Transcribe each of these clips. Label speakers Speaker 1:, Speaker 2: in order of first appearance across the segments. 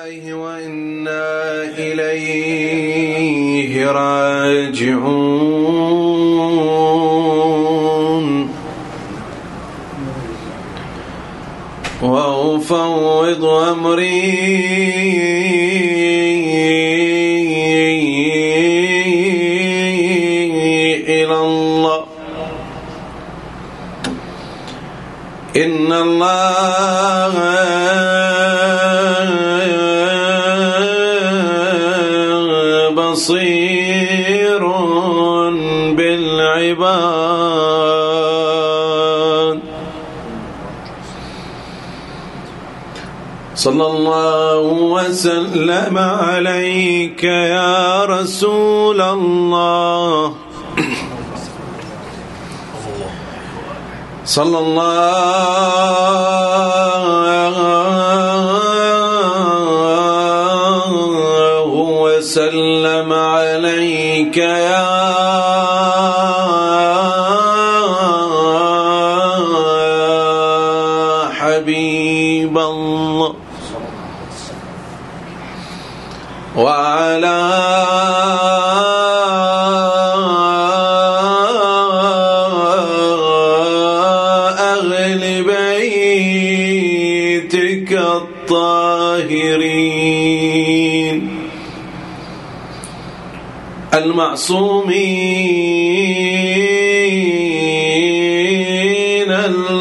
Speaker 1: لله وإنا إليه راجعون وأفوض أمري إلى الله إن الله بصير بالعباد. صلى الله وسلم عليك يا رسول الله. صلى الله وسلم عليك يا حبيب الله وعلى أهل بيتك الطاهرين المعصومين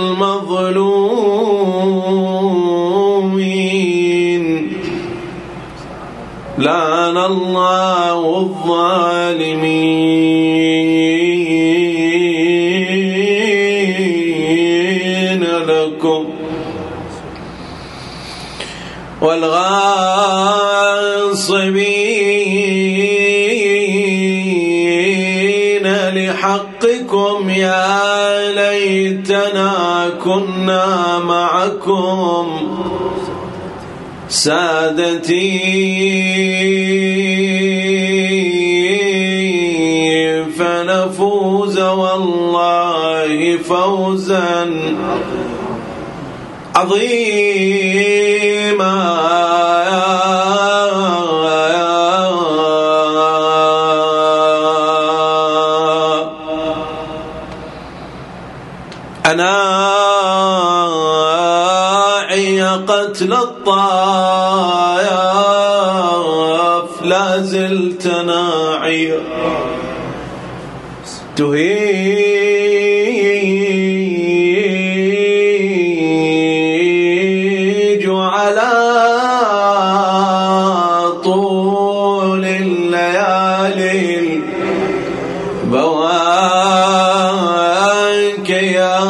Speaker 1: المظلومين. لعن الله الظالمين لكم والغاصبين لحقكم يا ليتنا كنا معكم سادتي فنفوز والله فوزا عظيما. أناعي قتل الطائف لا زلت ناعيا تهيج على طول الليالي بواك يا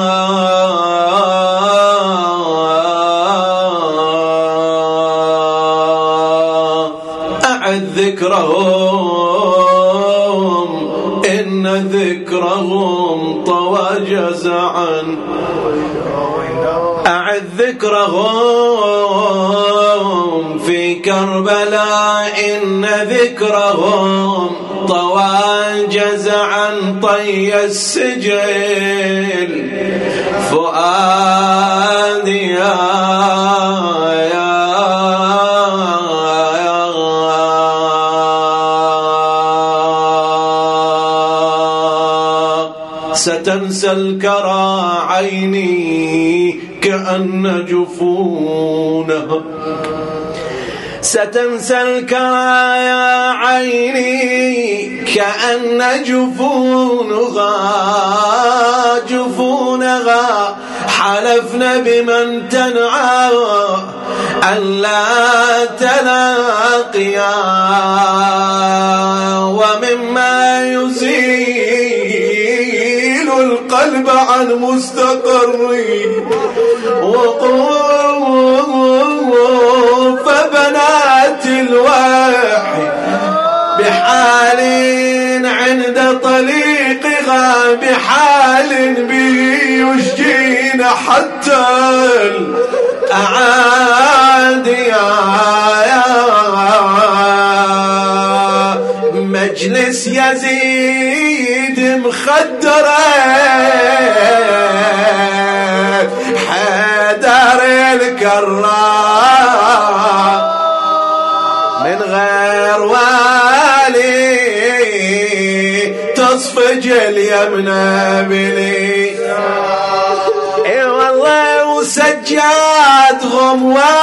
Speaker 1: أعد ذكرهم إن ذكرهم طوى جزعا. أعد ذكرهم في كربلاء إن ذكرهم طوى جزعا. طي السجل فؤادي ستنسى الكرى عيني كأن جفونها. ستنسى الكرى يا عيني كأن جفونها حلفنا بمن تنعى أن لا تلاقيا ومما يزيل القلب عن مستقري فبنات الوحي بحال عند طليقها بحال بيشجين حتى الأعادي مجلس يزيد مخدرة حيدر الكرار واصفج اليمنى بلي. اي والله وسجادهم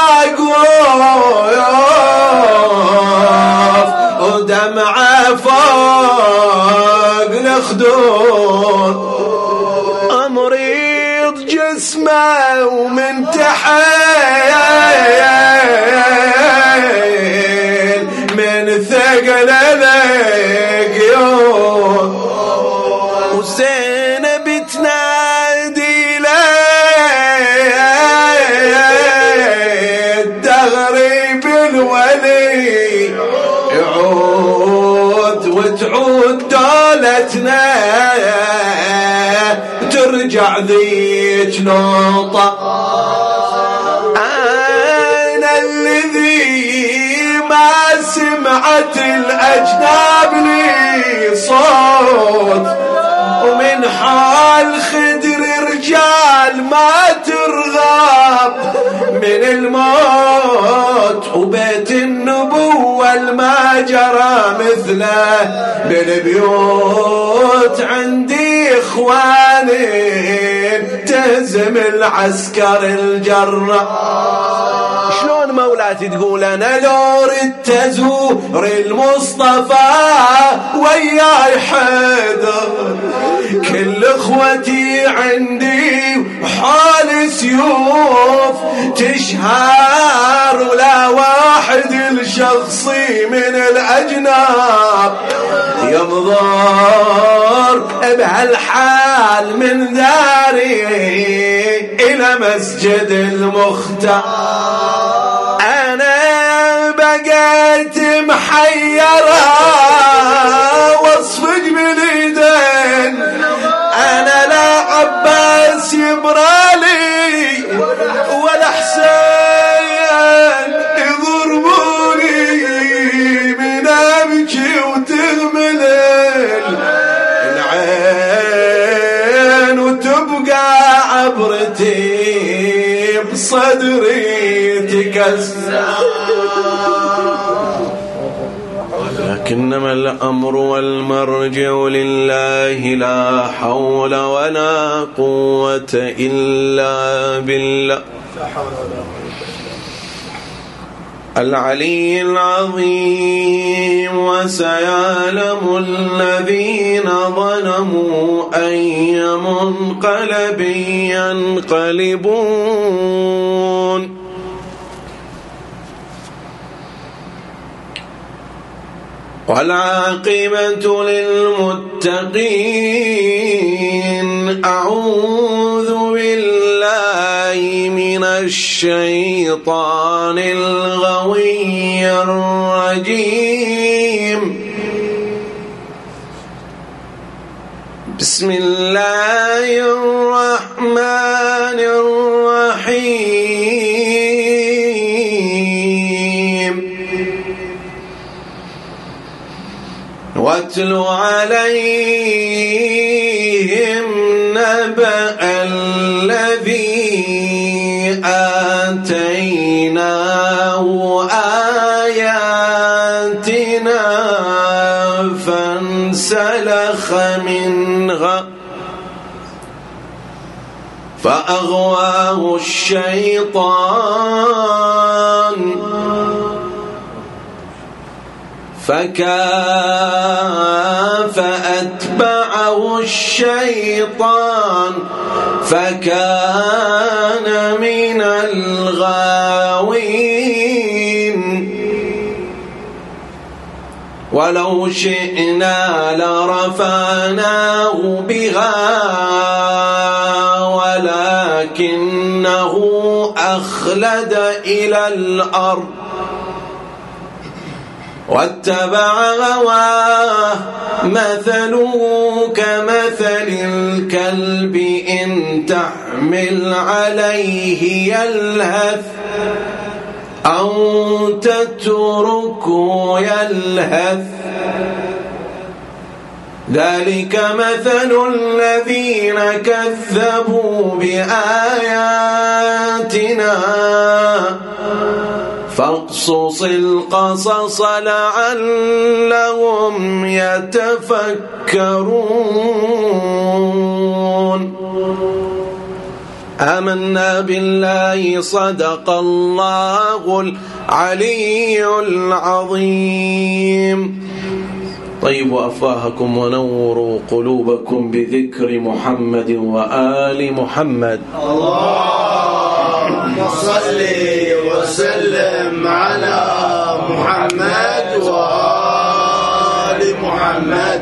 Speaker 1: واقف ودمعه فوق الخدود، مريض جسمه ومن تحيل من ثقل القيود، وزينب تنادي بالولي يعود وتعود دولتنا، ترجع ذيك نوطة. أنا الذي ما سمعت الأجناب لي صوت، ومن حال خدر رجال ما ترغب من الموت، وبيت النبوة الما جرى مثله بالبيوت. عندي اخواني تهزم العسكر الجرة. شلون مولاتي تقول انا لو ردت ازور المصطفى وياي حيدر، كل اخوتي عندي حال سيوف تشهر، ولا واحد الشخصي من الاجناب ينظر بهالحال من داري الى مسجد المختار. انا بقيت محيرة واصفق بالايدين، انا لا عباس يبرالي ولا حسين يضربوني من ابكي وتغمل العين، وتبقى عبرتي بصدري تكسر. لكنما الأمر والمرجع لله، لا حول ولا قوة إلا بالله العلي العظيم. وسيعلم الذين ظلموا أي منقلب ينقلبون. والعاقبة للمتقين. أعوذ بالله من الشيطان الغوي الرجيم. بسم الله الرحمن الرحيم. واتل عليهم نبأ الذي آتيناه آياتنا فانسلخ منها فأغواه الشيطان فأتبعه الشيطان فكان من الغاوين. ولو شئنا لرفعناه بها ولكنه أخلد إلى الأرض واتبع هواه. مثله كمثل الكلب إن تحمل عليه يلهث أو تتركه يلهث. ذلك مثل الذين كذبوا بآياتنا فاقصص القصص لعلهم يتفكرون. آمنا بالله صدق الله العلي العظيم. طيبوا أفواهكم ونوروا قلوبكم بذكر محمد وآل محمد.
Speaker 2: اللهم صل وسلم على محمد وآل محمد.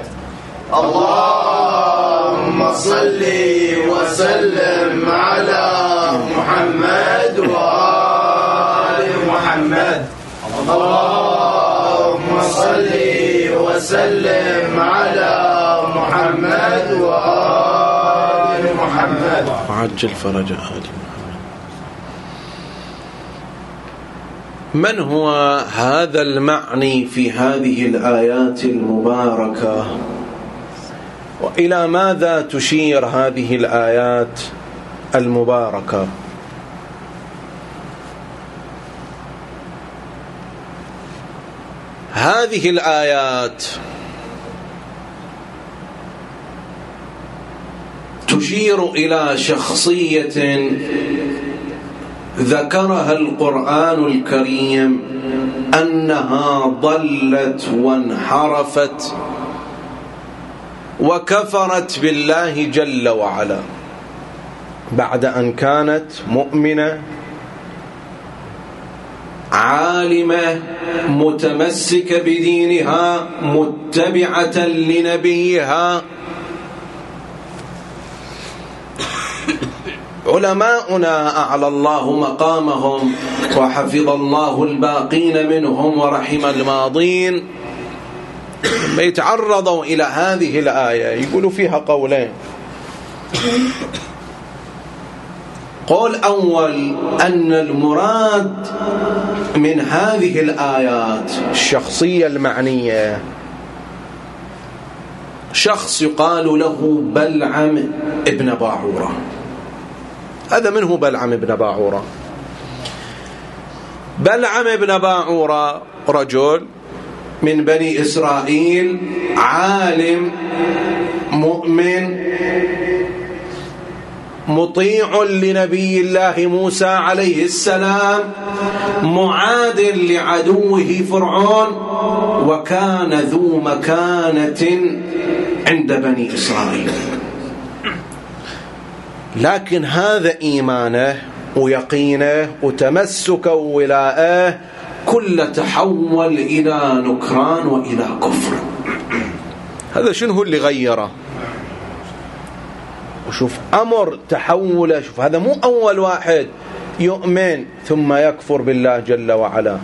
Speaker 2: اللهم صل وسلم على محمد وآل محمد. اللهم صل وسلم على محمد وآل محمد.
Speaker 1: وعجل فرج آل محمد. من هو هذا المعني في هذه الآيات المباركة؟ وإلى ماذا تشير هذه الآيات المباركة؟ هذه الآيات تشير إلى شخصية ذكرها القرآن الكريم أنها ضلت وانحرفت وكفرت بالله جل وعلا بعد أن كانت مؤمنة عالمة متمسكة بدينها متبعة لنبيها. علماؤنا أعلى الله مقامهم وحفظ الله الباقين منهم ورحم الماضين لما يتعرضوا إلى هذه الآية يقولوا فيها قولين. قول أول أن المراد من هذه الآيات الشخصية المعنية شخص يقال له بلعم ابن باعورة. هذا من هو بلعم ابن باعورة؟ بلعم ابن باعورة رجل من بني إسرائيل عالم مؤمن مطيع لنبي الله موسى عليه السلام معاد لعدوه فرعون وكان ذو مكانة عند بني إسرائيل. لكن هذا إيمانه ويقينه وتمسكه وولاءه كل تحول إلى نكران وإلى كفر. هذا شنو اللي غيره؟ وشوف أمر تحوله. شوف هذا مو أول واحد يؤمن ثم يكفر بالله جل وعلا،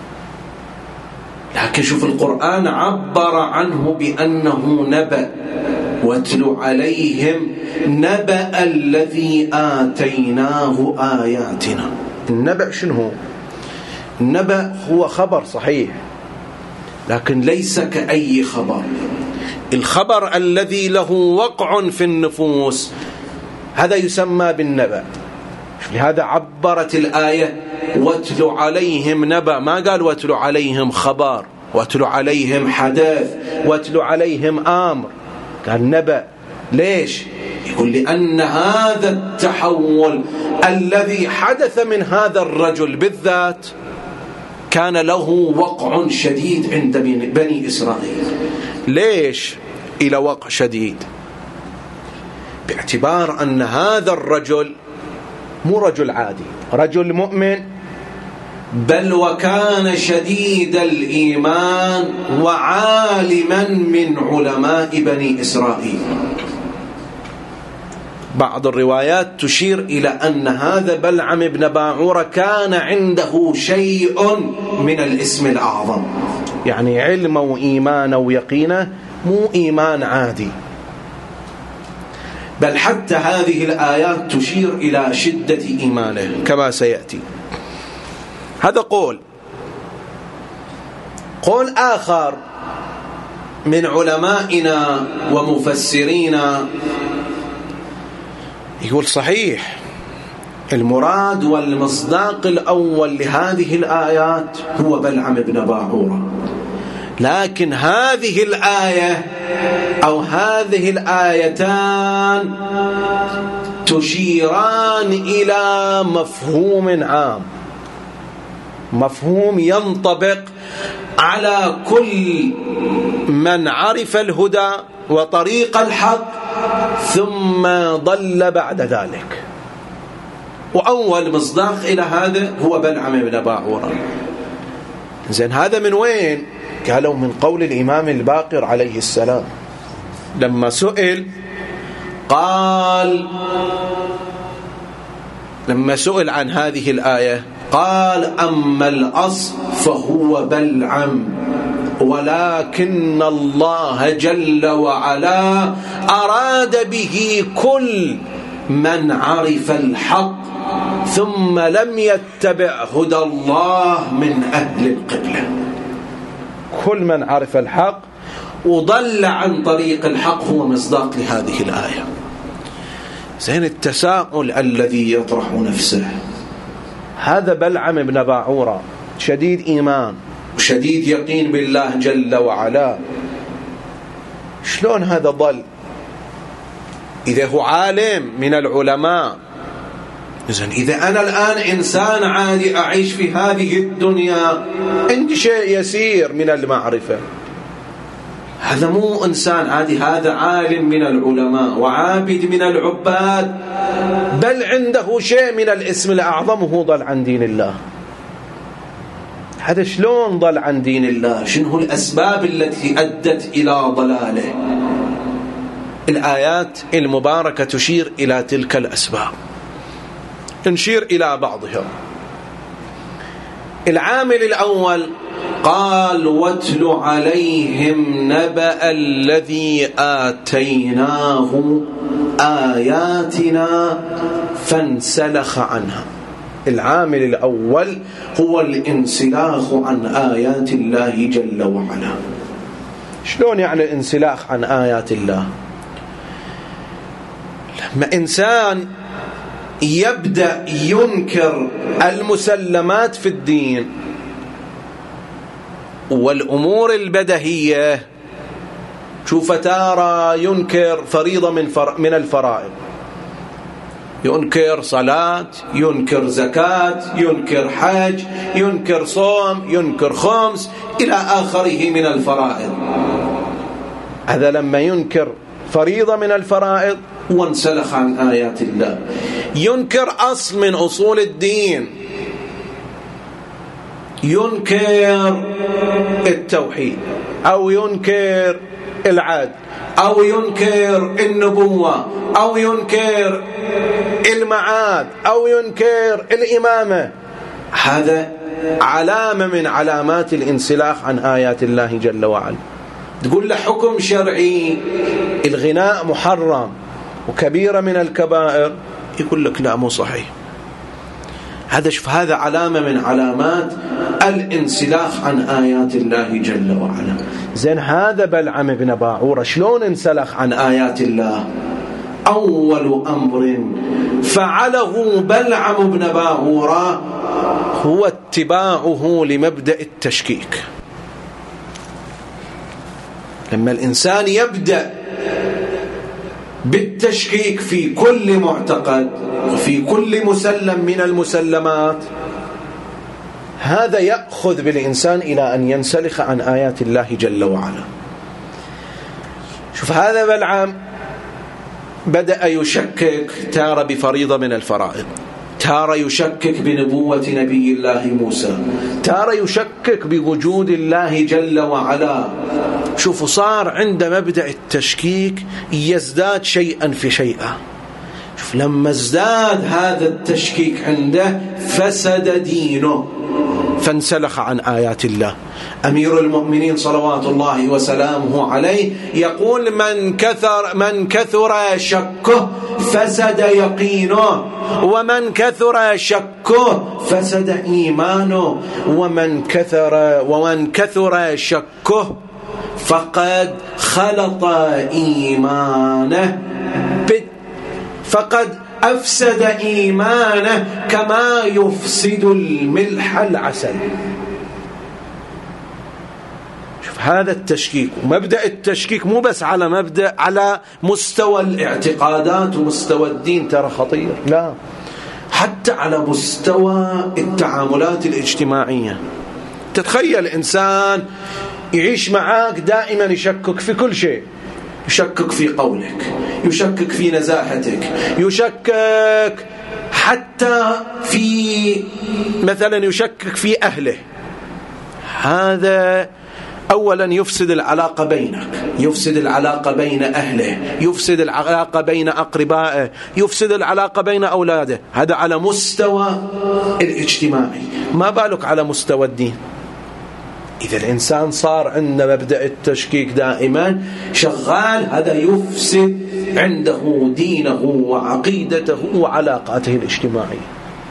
Speaker 1: لكن شوف القرآن عبر عنه بأنه نبأ. واتل عليهم نبأ الذي آتيناه آياتنا. النبأ شنو؟ النبأ هو خبر صحيح لكن ليس كأي خبر. الخبر الذي له وقع في النفوس هذا يسمى بالنبأ. لهذا عبرت الآية واتل عليهم نبأ، ما قال واتل عليهم خبر، واتل عليهم حدث، واتل عليهم أمر، قال نبأ. ليش؟ يقول لأن هذا التحول الذي حدث من هذا الرجل بالذات كان له وقع شديد عند بني إسرائيل. ليش إلى وقع شديد؟ باعتبار أن هذا الرجل مو رجل عادي، رجل مؤمن، بل وكان شديد الإيمان وعالما من علماء بني إسرائيل. بعض الروايات تشير إلى أن هذا بلعم بن باعورة كان عنده شيء من الاسم الأعظم، يعني علمه وإيمانه ويقينه مو إيمان عادي. بل حتى هذه الآيات تشير إلى شدة إيمانه كما سيأتي. هذا قول آخر من علمائنا ومفسرينا يقول صحيح المراد والمصداق الأول لهذه الآيات هو بلعم بن باعورة، لكن هذه الآية أو هذه الآيتان تشيران إلى مفهوم عام، مفهوم ينطبق على كل من عرف الهدى وطريق الحق ثم ضل بعد ذلك. وأول مصداق إلى هذا هو بلعم بن باعورة. زين، هذا من وين؟ قالوا من قول الإمام الباقر عليه السلام لما سئل، قال لما سئل عن هذه الآية قال: أما الأصل فهو بلعم، ولكن الله جل وعلا أراد به كل من عرف الحق ثم لم يتبع هدى الله من أهل القبلة. كل من عرف الحق وضل عن طريق الحق هو مصداق لهذه الآية. زين، التساؤل الذي يطرح نفسه، هذا بلعم بن باعورة شديد إيمان وشديد يقين بالله جل وعلا، شلون هذا ضل؟ إذا هو عالم من العلماء، إذن إذا أنا الآن إنسان عادي أعيش في هذه الدنيا عندي شيء يسير من المعرفة، هذا مو إنسان عادي، هذا عالم من العلماء وعابد من العباد، بل عنده شيء من الاسم الأعظم وهو ضل عن دين الله. هذا شلون ضل عن دين الله؟ شنو الأسباب التي أدت إلى ضلاله؟ الآيات المباركة تشير إلى تلك الأسباب، نشير إلى بعضها. العامل الأول قال: واتل عليهم نبأ الذي آتيناه آياتنا فانسلخ عنها. العامل الأول هو الانسلاخ عن آيات الله جل وعلا. شلون يعني الانسلاخ عن آيات الله؟ لما إنسان يبدأ ينكر المسلمات في الدين والأمور البدهية، شوف تارى ينكر فريضة من الفرائض، ينكر صلاة، ينكر زكاة، ينكر حج، ينكر صوم، ينكر خمس إلى آخره من الفرائض. هذا لما ينكر فريضة من الفرائض وانسلخ عن آيات الله. ينكر أصل من أصول الدين، ينكر التوحيد أو ينكر العدل أو ينكر النبوة أو ينكر المعاد أو ينكر الإمامة، هذا علامة من علامات الانسلاخ عن آيات الله جل وعلا. تقول له حكم شرعي، الغناء محرم وكبيرة من الكبائر، يقول لك لا مو صحيح. هذا شوف، هذا علامة من علامات الانسلاخ عن آيات الله جل وعلا. زين، هذا بلعم بن باعورة شلون انسلخ عن آيات الله؟ أول أمر فعله بلعم بن باعورة هو اتباعه لمبدأ التشكيك. لما الإنسان يبدأ بالتشكيك في كل معتقد وفي كل مسلم من المسلمات، هذا يأخذ بالإنسان إلى أن ينسلخ عن آيات الله جل وعلا. شوف، هذا بلعم بدأ يشكك تارة بفريضة من الفرائض، تارة يشكك بنبوة نبي الله موسى، تارة يشكك بوجود الله جل وعلا. شوفوا، صار عند مبدأ التشكيك يزداد شيئا في شيئا. شوف، لما ازداد هذا التشكيك عنده فسد دينه فانسلخ عن آيات الله. أمير المؤمنين صلوات الله وسلامه عليه يقول: من كثر شكه فسد يقينه، ومن كثر شكه فسد إيمانه، ومن كثر شكه فقد خلط إيمانه فقد أفسد إيمانه كما يفسد الملح العسل. شوف هذا التشكيك، ومبدأ التشكيك مو بس على مستوى الاعتقادات ومستوى الدين ترى خطير، لا، حتى على مستوى التعاملات الاجتماعية. تتخيل إنسان يعيش معاك دائما يشكك في كل شيء، يشكك في قولك، يشكك في نزاهتك، يشكك حتى في مثلا يشكك في أهله. هذا أولا يفسد العلاقة بينك، يفسد العلاقة بين أهله، يفسد العلاقة بين أقربائه، يفسد العلاقة بين أولاده. هذا على مستوى الاجتماعي، ما بالك على مستوى الدين. إذا الإنسان صار عنده مبدأ التشكيك دائما شغال، هذا يفسد عنده دينه وعقيدته وعلاقاته الاجتماعية.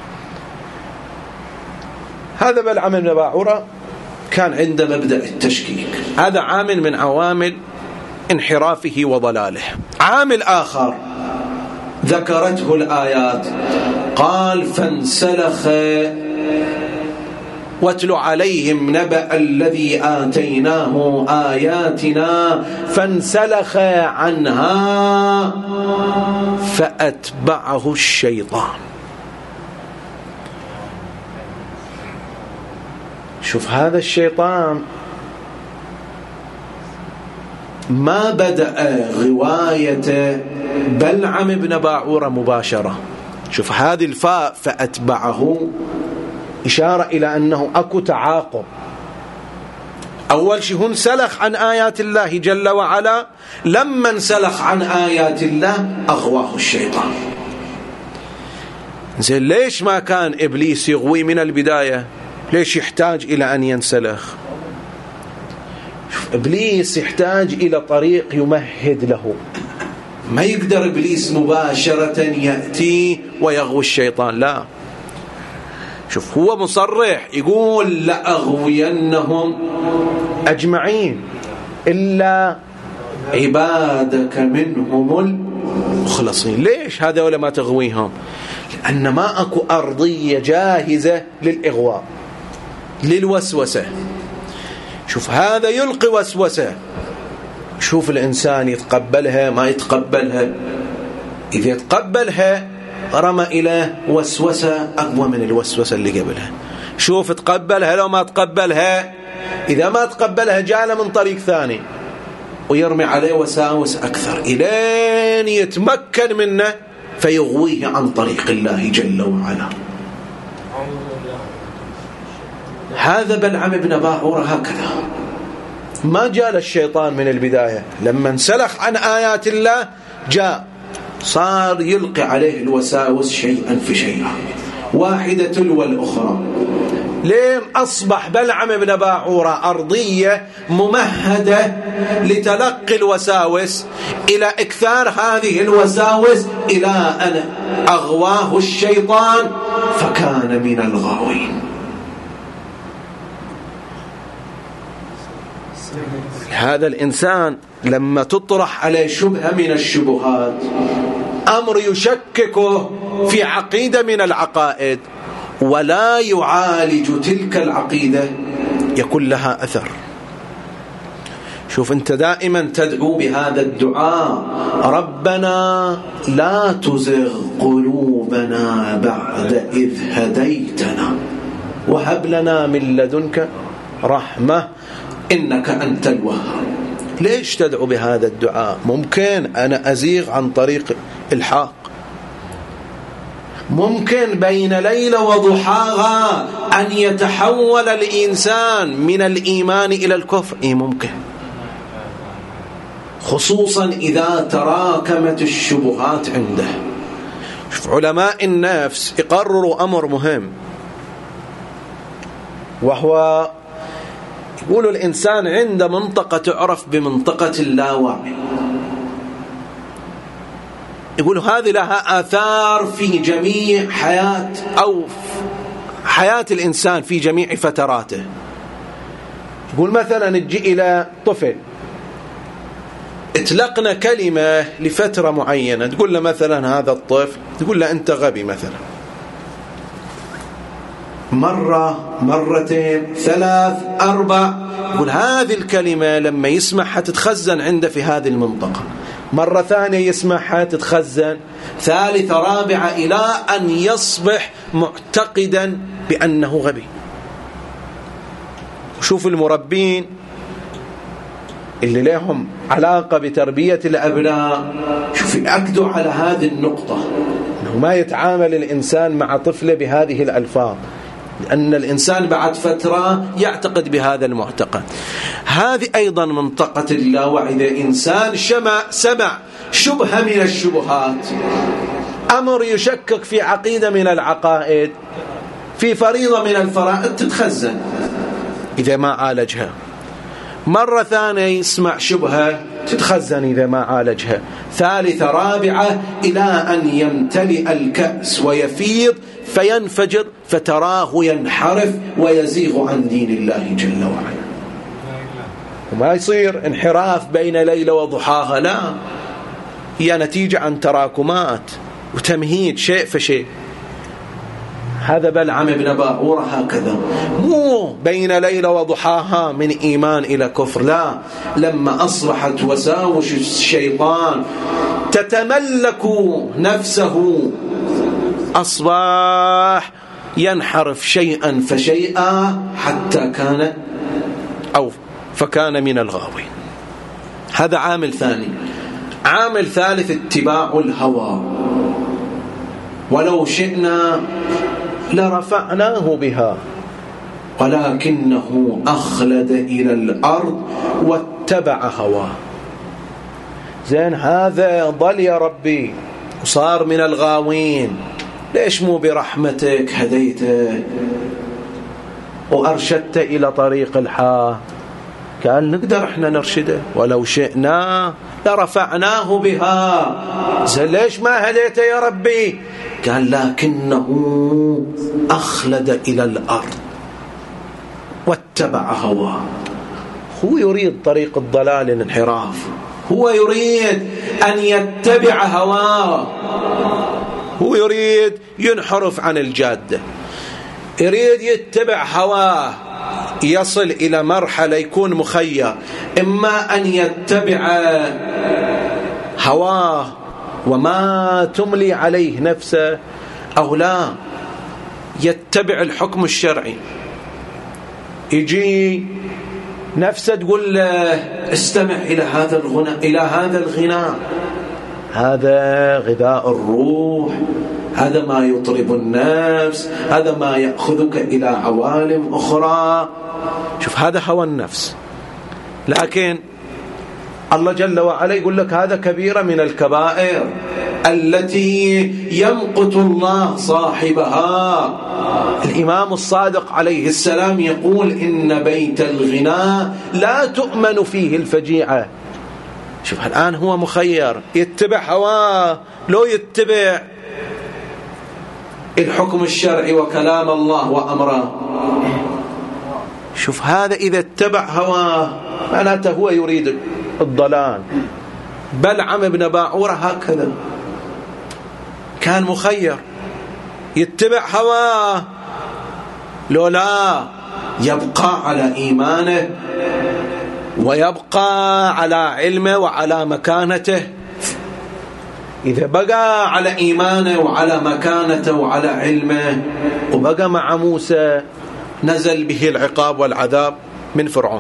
Speaker 1: هذا بلعم بن باعورة كان عنده مبدأ التشكيك، هذا عامل من عوامل انحرافه وضلاله. عامل آخر ذكرته الآيات، قال فانسلخ واتل عليهم نبأ الذي آتيناه آياتنا فانسلخ عنها فأتبعه الشيطان. شوف هذا الشيطان ما بدأ غواية بلعم بن باعورة مباشرة. شوف هذه الفاء فأتبعه إشارة إلى أنه أكو تعاقب. أول شيء هو انسلخ عن آيات الله جل وعلا، لما انسلخ عن آيات الله أغواه الشيطان. زين ليش ما كان إبليس يغوي من البداية؟ ليش يحتاج إلى أن ينسلخ؟ إبليس يحتاج إلى طريق يمهد له، ما يقدر إبليس مباشرة يأتي ويغوي الشيطان، لا. شوف هو مصرح يقول لأغوينهم أجمعين إلا عبادك منهم المخلصين. ليش هذا ولا ما تغويهم؟ لأن ما أكو أرضية جاهزة للإغواء، للوسوسة. شوف هذا يلقي وسوسة، شوف الإنسان يتقبلها ما يتقبلها. إذا يتقبلها رمى إلى وسوسة أقوى من الوسوسة اللي قبلها. شوف تقبلها لو ما تقبلها، إذا ما تقبلها جاء من طريق ثاني ويرمي عليه وساوس أكثر إلين يتمكن منه فيغويه عن طريق الله جل وعلا. هذا بلعم بن باعورة هكذا، ما جاء الشيطان من البداية، لما انسلخ عن آيات الله جاء صار يلقي عليه الوساوس شيئا فشيئا، واحدة تلو الأخرى، لين أصبح بلعم بن باعورة أرضية ممهدة لتلقي الوساوس، إلى إكثار هذه الوساوس إلى أن أغواه الشيطان فكان من الغاوين. هذا الإنسان لما تطرح عليه شبهة من الشبهات، أمر يشككه في عقيدة من العقائد ولا يعالج تلك العقيدة، يكون لها أثر. شوف أنت دائما تدعو بهذا الدعاء: ربنا لا تزغ قلوبنا بعد إذ هديتنا وهب لنا من لدنك رحمة إنك أنت الوهاب. ليش تدعو بهذا الدعاء؟ ممكن أنا أزيغ عن طريق الحق، ممكن بين ليلة وضحاها أن يتحول الإنسان من الإيمان إلى الكفر، ممكن، خصوصا إذا تراكمت الشبهات عنده. شوف علماء النفس يقرروا أمر مهم، وهو يقولوا الإنسان عنده منطقة تعرف بمنطقة اللاوعي. يقولوا هذه لها آثار في جميع حياة الإنسان في جميع فتراته. يقول مثلا تجي إلى طفل اطلقنا كلمة لفترة معينة، تقول له مثلا هذا الطفل، تقول له أنت غبي مثلا، مرة مرتين ثلاث أربع، يقول هذه الكلمة لما يسمعها تتخزن عنده في هذه المنطقة، مرة ثانية يسمعها تتخزن، ثالثة رابعة، إلى أن يصبح معتقدا بأنه غبي. وشوف المربين اللي لهم علاقة بتربية الأبناء، شوف يأكدوا على هذه النقطة، أنه ما يتعامل الإنسان مع طفله بهذه الألفاظ، لأن الإنسان بعد فترة يعتقد بهذا المعتقد. هذه أيضا منطقة اللاوعي. إذا إنسان سمع شبهة من الشبهات، أمر يشكك في عقيدة من العقائد، في فريضة من الفرائض، تتخزن إذا ما عالجها. مرة ثانية يسمع شبهة، تتخزن إذا ما عالجها. ثالثة رابعة، إلى أن يمتلئ الكأس ويفيض فينفجر، فتراه ينحرف ويزيغ عن دين الله جل وعلا. وما يصير انحراف بين ليلة وضحاها، لا، هي نتيجة عن تراكمات وتمهيد شيء فشيء. هذا بلعم بن باعورة هكذا، مو بين ليلة وضحاها من إيمان إلى كفر، لا، لما أصبحت وساوس الشيطان تتملك نفسه أصبح ينحرف شيئا فشيئا حتى فكان من الغاوين. هذا عامل ثاني. عامل ثالث، اتباع الهوى. ولو شئنا لرفعناه بها ولكنه أخلد إلى الأرض واتبع هواه. زين، هذا ضل يا ربي وصار من الغاوين، ليش مو برحمتك هديته وأرشدت إلى طريق الحق؟ كان نقدر احنا نرشده، ولو شئنا لرفعناه بها. زين، ليش ما هديته يا ربي؟ قال لكنه أخلد إلى الأرض واتبع هواه. هو يريد طريق الضلال الانحراف، هو يريد أن يتبع هواه، هو يريد ينحرف عن الجادة، يريد يتبع هواه، يصل إلى مرحلة يكون مخير، إما أن يتبع هواه وما تملي عليه نفسه، أو لا، يتبع الحكم الشرعي. يجي نفسه تقول له استمع إلى هذا الغناء، هذا غذاء الروح، هذا ما يطرب النفس، هذا ما يأخذك إلى عوالم أخرى. شوف، هذا هوى النفس. لكن الله جل وعلا يقول لك هذا كبيرة من الكبائر التي يمقت الله صاحبها. الإمام الصادق عليه السلام يقول إن بيت الغناء لا تؤمن فيه الفجيعة. شوف، الآن هو مخير، يتبع هواه لو يتبع الحكم الشرعي وكلام الله وأمره. شوف، هذا إذا اتبع هواه معناته هو يريد الضلال. بلعم بن باعورة هكذا كان مخير، يتبع هواه لو لا يبقى على إيمانه ويبقى على علمه وعلى مكانته. إذا بقى على إيمانه وعلى مكانته وعلى علمه وبقى مع موسى، نزل به العقاب والعذاب من فرعون.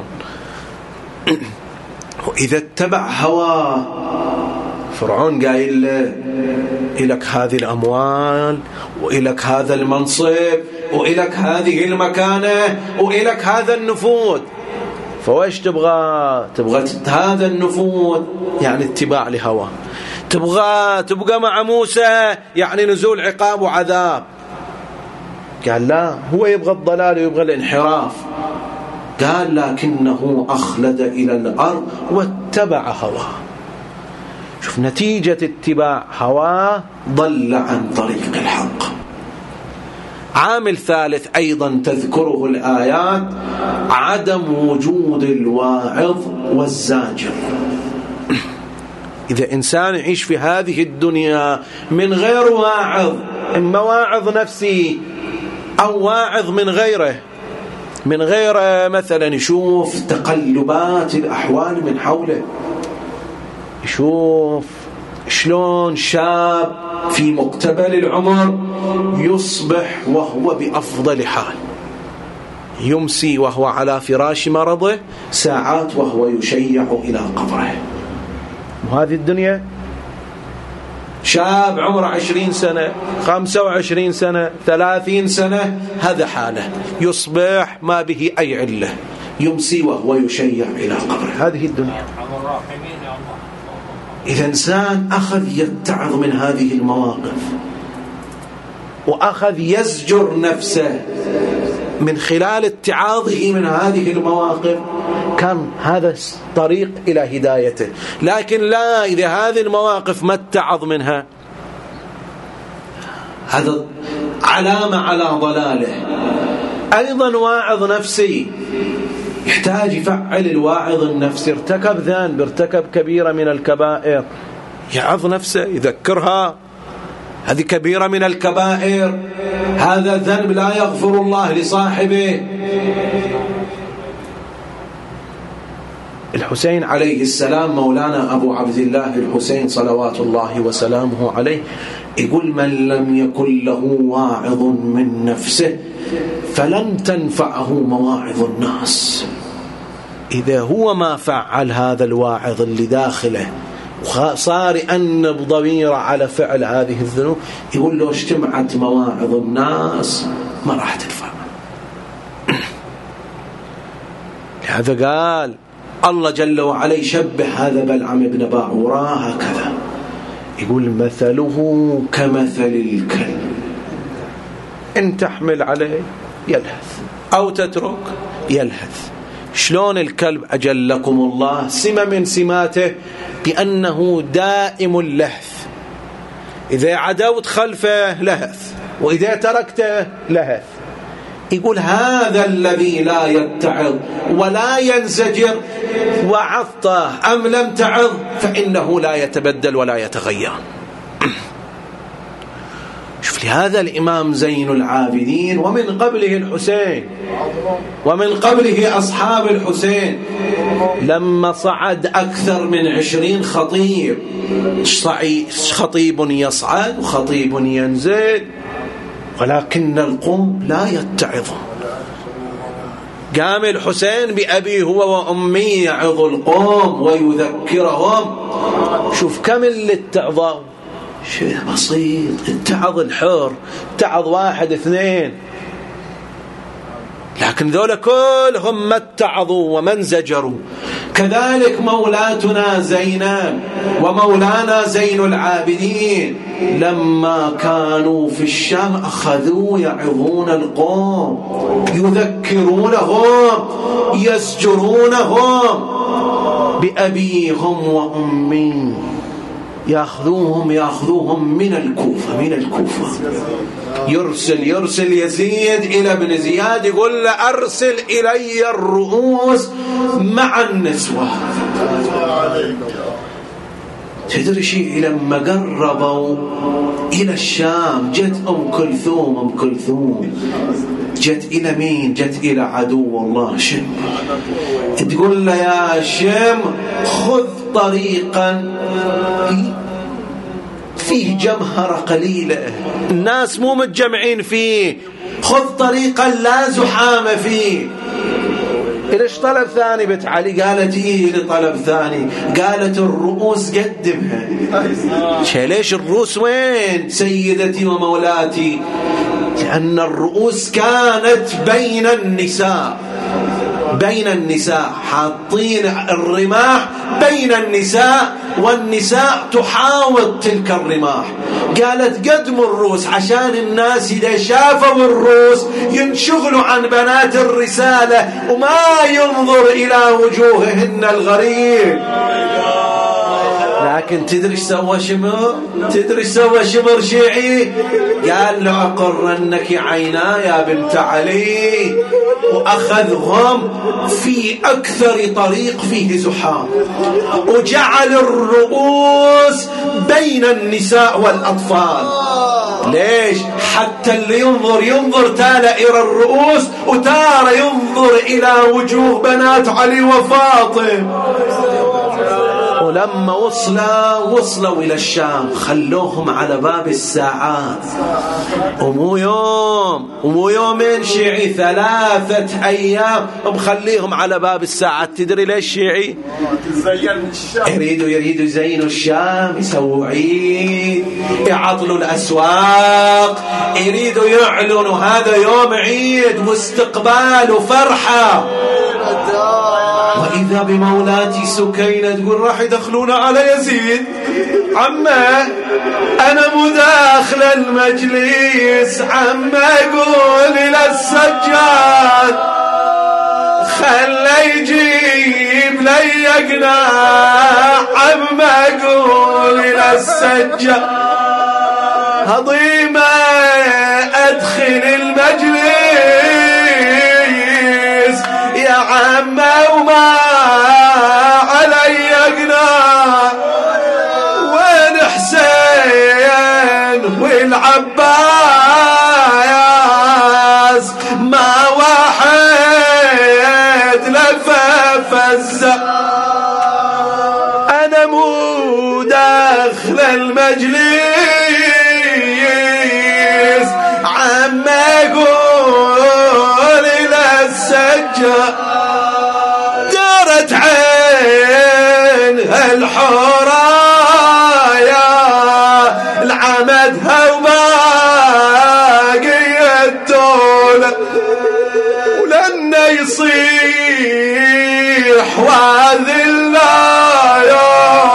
Speaker 1: وإذا اتبع هواه، فرعون قايل له إلك هذه الأموال وإلك هذا المنصب وإلك هذه المكانة وإلك هذا النفوذ، فويش تبغى هذا النفوذ، يعني اتباع لهواه. تبقى مع موسى، يعني نزول عقاب وعذاب. قال لا، هو يبغى الضلال ويبغى الانحراف. قال لكنه أخلد إلى الأرض واتبع هواه. شوف، نتيجة اتباع هواه ضل عن طريق الحق. عامل ثالث أيضا تذكره الآيات، عدم وجود الواعظ والزاجر. إذا إنسان يعيش في هذه الدنيا من غير واعظ، إما واعظ نفسي أو واعظ من غيره، من غير مثلا يشوف تقلبات الأحوال من حوله، يشوف شلون شاب في مقتبل العمر يصبح وهو بأفضل حال، يمسي وهو على فراش مرضه، ساعات وهو يشيع إلى قبره. وهذه الدنيا شاب عمره 20 سنة 25 سنة 30 سنة هذا حاله، يصبح ما به أي علة، يمسي وهو يشيع إلى قبره. هذه الدنيا. إذا إنسان أخذ يتعظ من هذه المواقف وأخذ يزجر نفسه من خلال اتعاظه من هذه المواقف، كان هذا طريق إلى هدايته. لكن لا، إذا هذه المواقف ما اتعظ منها، هذا علامة على ضلاله. أيضا واعظ نفسي يحتاج يفعل الواعظ النفسي، ارتكب ذنب، ارتكب كبيرة من الكبائر، يعظ نفسه يذكرها هذه كبيرة من الكبائر، هذا ذنب لا يغفر الله لصاحبه. الحسين عليه السلام، مولانا أبو عبد الله الحسين صلوات الله وسلامه عليه، يقول: من لم يكن له واعظ من نفسه فلن تنفعه مواعظ الناس. إذا هو ما فعل هذا الواعظ اللي داخله وصار أنب ضميره على فعل هذه الذنوب، يقول له اجتمعت مواعظ الناس ما راح تنفع. لهذا قال الله جل وعلا يشبه هذا بلعم بن باعورة هكذا، يقول: مثله كمثل الكلب إن تحمل عليه يلهث أو تترك يلهث. شلون الكلب أجلكم الله سمة من سماته بأنه دائم اللهث، إذا عدوت خلفه لهث وإذا تركته لهث. يقول هذا الذي لا يتعظ ولا ينزجر، وعظته أم لم تعظ فإنه لا يتبدل ولا يتغير. شوف لهذا الإمام زين العابدين ومن قبله الحسين ومن قبله أصحاب الحسين، لما صعد أكثر من 20 خطيب، خطيب يصعد وخطيب ينزل، ولكن القوم لا يتعظون. قام الحسين بأبي هو وأمي يعظ القوم ويذكرهم. شوف كم اللي اتعظوا، شيء بسيط، اتعظ الحر، اتعظ 1 2، لكن ذولا كلهم ما اتعظوا وما انزجروا. كذلك مولاتنا زينب ومولانا زين العابدين لما كانوا في الشام أخذوا يعظون القوم، يذكرونهم، يزجرونهم بأبيهم وأمي، يأخذوهم من الكوفة يرسل يزيد إلى ابن زياد، يقول له أرسل إلي الرؤوس مع النسوة. تدري شيء، لما قربوا إلى الشام جت أم كلثوم جت إلى مين؟ جت إلى عدو الله شم، تقول له يا شم خذ طريقا فيه جمهرة قليلة، الناس مو متجمعين فيه، خذ طريقا لا زحام فيه. ليش طلب ثاني بنت علي؟ قالت إيه لطلب ثاني؟ قالت الرؤوس قدمها. ليش الرؤوس وين سيدتي ومولاتي؟ لأن الرؤوس كانت بين النساء، حاطين الرماح بين النساء، والنساء تحاول تلك الرماح. قالت قدموا الرؤوس عشان الناس إذا شافوا الرؤوس ينشغلوا عن بنات الرسالة وما ينظر إلى وجوههن الغريب. لكن تدري ايش سوى شمر؟ تدري ايش سوى شمر شيعي؟ قال له أقرنك عينا يا بنت علي، وأخذهم في أكثر طريق فيه زحام، وجعل الرؤوس بين النساء والأطفال. ليش؟ حتى اللي ينظر تالى إلى الرؤوس، وتارى ينظر إلى وجوه بنات علي وفاطمة. ولما وصلوا إلى الشام خلوهم على باب الساعات، ومو يومين شيعي، 3 أيام مخليهم على باب الساعات. تدري ليش شيعي؟ يريدوا يزينوا الشام، يسووا عيد، يعطلوا الأسواق، يريدوا يعلنوا هذا يوم عيد واستقبال وفرحة. وإذا بمولاتي سكينة تقول راح يدخلون على يزيد، عمه أنا مداخل المجلس، عمه قول إلى السجاد خلي يجيب لي قناع، عمه قول إلى السجاد هضيمة أدخل المجلس يا عمه وما علي قناع، وين حسين والعباس ما واحد لفف أنا مو داخل المجلس، عمه قول إلى السجاد دارت عينها الحرايا لعمدها وباقي الدولة، ولن يصيح وذلايا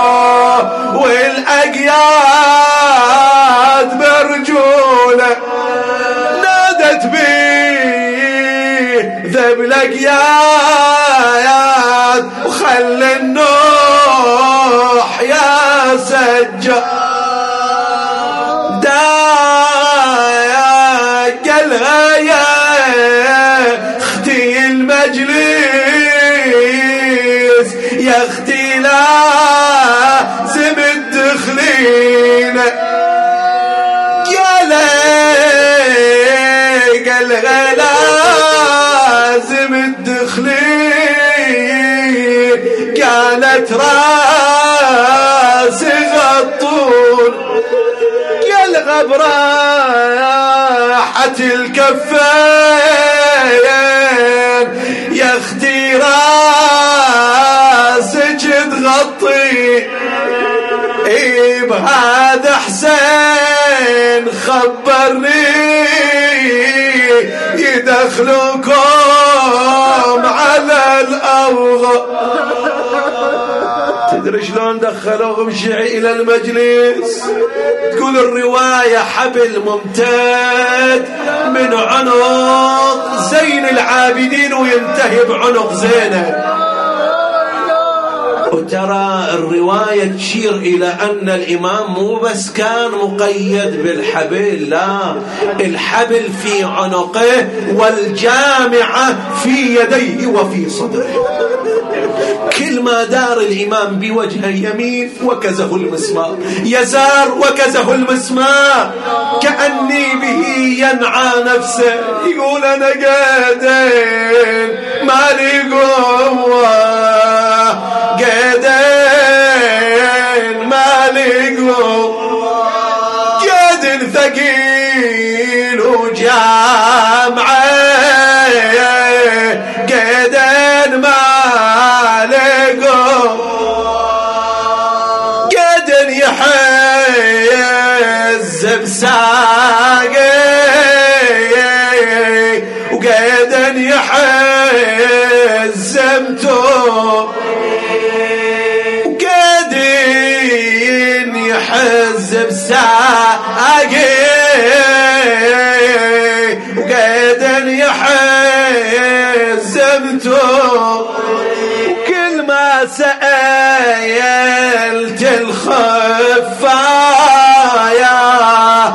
Speaker 1: والأقياد برجولة، نادت بيه ذبل أقياد وخل النوح يا سجاد قالها يا اختي المجلس، يا اختي لازم تدخلين، قالها لازم تدخلين، قالت راسي غطون، قال غبراحة الكفين يا اختي راسك تغطي، بهذا حسين خبرني يدخلوكم على الأرض. تدري شلون دخلوهم شيعي إلى المجلس؟ تقول الرواية حبل ممتد من عنق زين العابدين وينتهي بعنق زينب. وترى الرواية تشير إلى أن الإمام مو بس كان مقيد بالحبل، لا، الحبل في عنقه والجامعة في يديه وفي صدره. كل ما دار الإمام بوجه يمين وكزه المسمار، يسار وكزه المسمار، كأني به ينعى نفسه، يقول أنا قادر مالي قوة، قادر مالي قوة، قادر ثقيل وجامعة، قادر مالي قوة، قادر يحز بساقي، وقادر يحز بمتوب، يحز بساقي، وقادر يحز بمتوب، وكل ما سألت الخفايا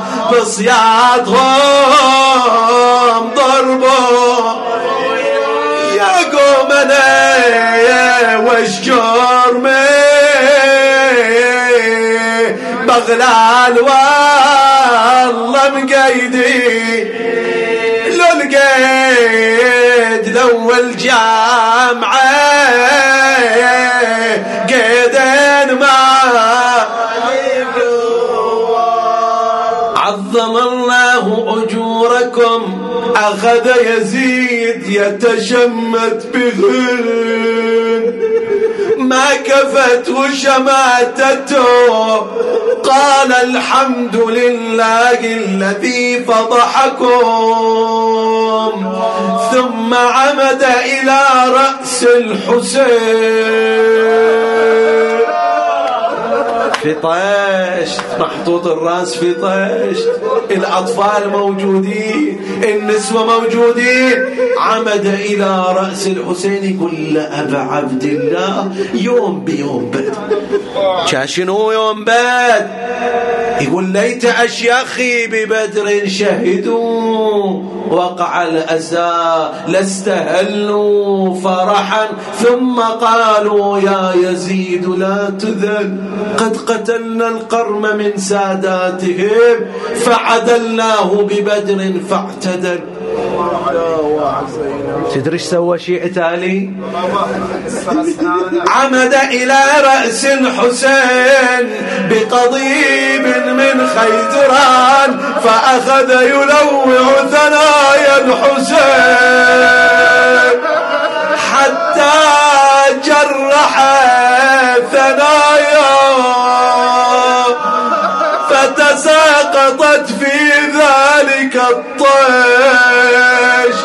Speaker 1: بصيادهم ضربوا يا قومنا واشجر بغلال والله مقيدي لو لقيت الاول جامعه قيدين ما عظم الله اجوركم. اخذ يزيد يتشمت بغل ما كفت وشماتته قال الحمد لله الذي فضحكم ثم عمد إلى رأس الحسين في طشت محطوط الرأس في طشت الأطفال موجودين النسوة موجودين عمد إلى رأس الحسين يقول له أبا عبد الله يوم بيوم بد شنو يوم بد يقول ليت أشياخي ببدر شهدوا وقع الأسى لاستهلوا فرحا ثم قالوا يا يزيد لا تذل قد قتلنا القرم من ساداتهم فعدلناه ببدر فاعتدل. تدري ايش سوى شيء تالي؟ عمد إلى رأس الحسين بقضيب من خيزران فأخذ يلوع ثنايا الحسين حتى جرح ثنايا فتساقطت في ذلك الطيش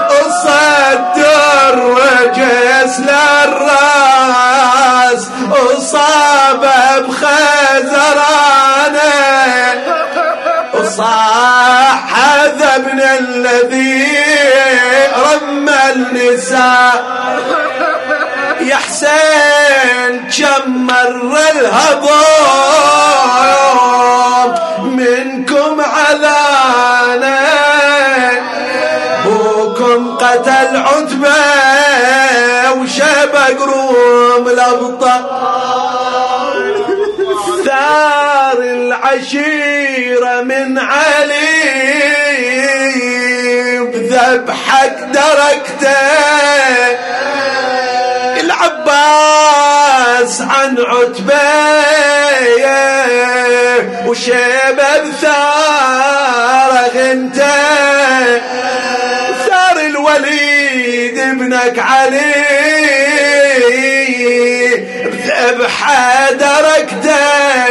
Speaker 1: الصدر وجس للراس أصاب بخزرانه وصاح هذا ابن الذي رمى النساء يا حسين كم مر الهضم منكم علانا بوكم قتل عتبة وشبق روم الأبطال ثار العشيرة من علي بذبحك دركته العباس عن عتبة وشيبة بثار غنته ثار الوليد ابنك علي بذبحة دركته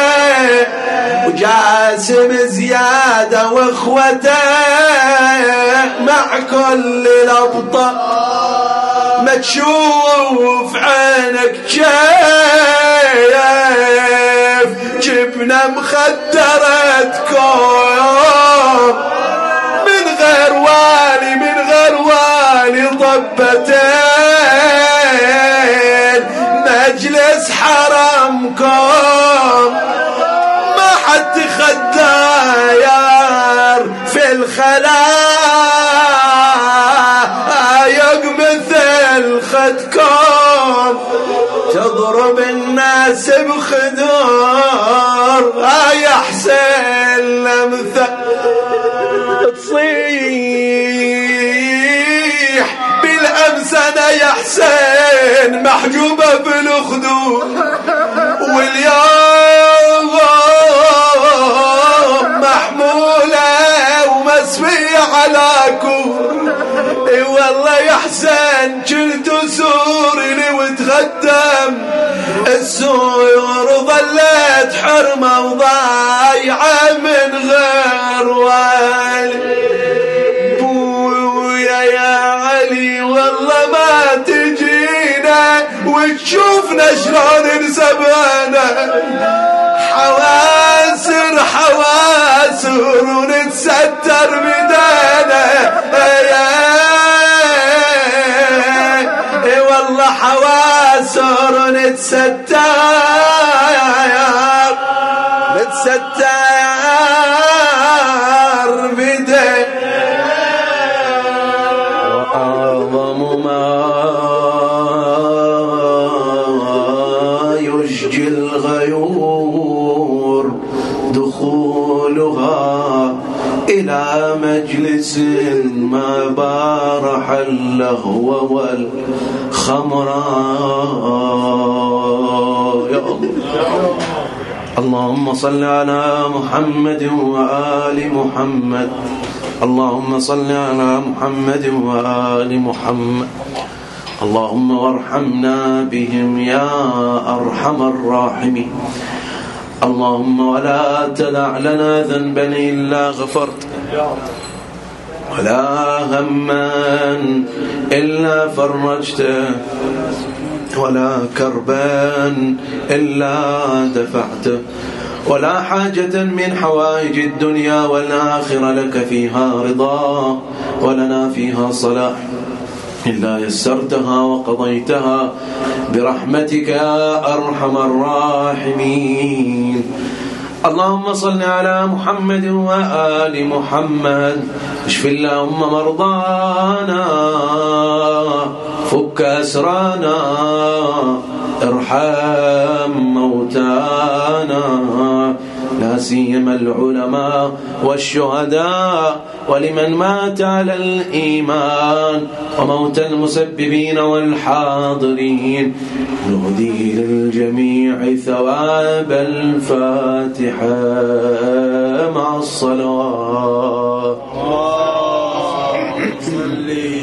Speaker 1: وجاسم زيادة واخوته مع كل الأبطال ما تشوف عينك شايف جبنا مخدرتكم من غير والي ضبتين مجلس حرمكم ما حد خداير في الخلايق مثل خدكم تضرب الناس بخدور يا حسين لمثل تصيح بالأمسنة يا حسين محجوبة بالخدود واليوم محمولة ومسفية على كور والله يا حسين كنت سوري وتخدم السيور ظلت حرمة وضايعة من غير والي بويا يا علي والله ما تجينا وتشوفنا شلون انسبنا حواسر ونتستر بدانا الله حواسر نتستر بدين وأعظم ما يشجي الغيور دخولها إلى مجلس ما بارح اللهو والخمراء. يا الله اللهم صل على محمد وآل محمد. اللهم صل على محمد وآل محمد. اللهم وارحمنا بهم يا أرحم الراحمين. اللهم ولا تدع لنا ذنبا إلا غفرت ولا هما إلا فرجته ولا كربا إلا دفعته ولا حاجة من حوائج الدنيا والآخرة لك فيها رضا ولنا فيها صلاح إلا يسرتها وقضيتها برحمتك يا أرحم الراحمين. اللهم صل على محمد وآل محمد. اشف اللهم مرضانا فك أسرانا ارحم موتانا لا سيما العلماء والشهداء ولمن مات على الإيمان وموت المسببين والحاضرين. نهدي للجميع ثواب الفاتحة مع الصلاة.